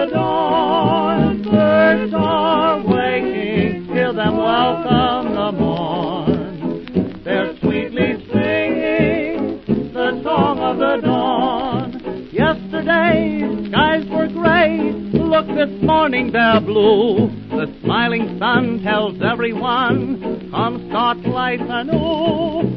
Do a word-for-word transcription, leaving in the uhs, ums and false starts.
the dawn. Birds are waking, hear them welcome the morn. They're sweetly singing the song of the dawn. Yesterday skies were gray, look this morning they're blue. The smiling sun tells everyone, come start life anew.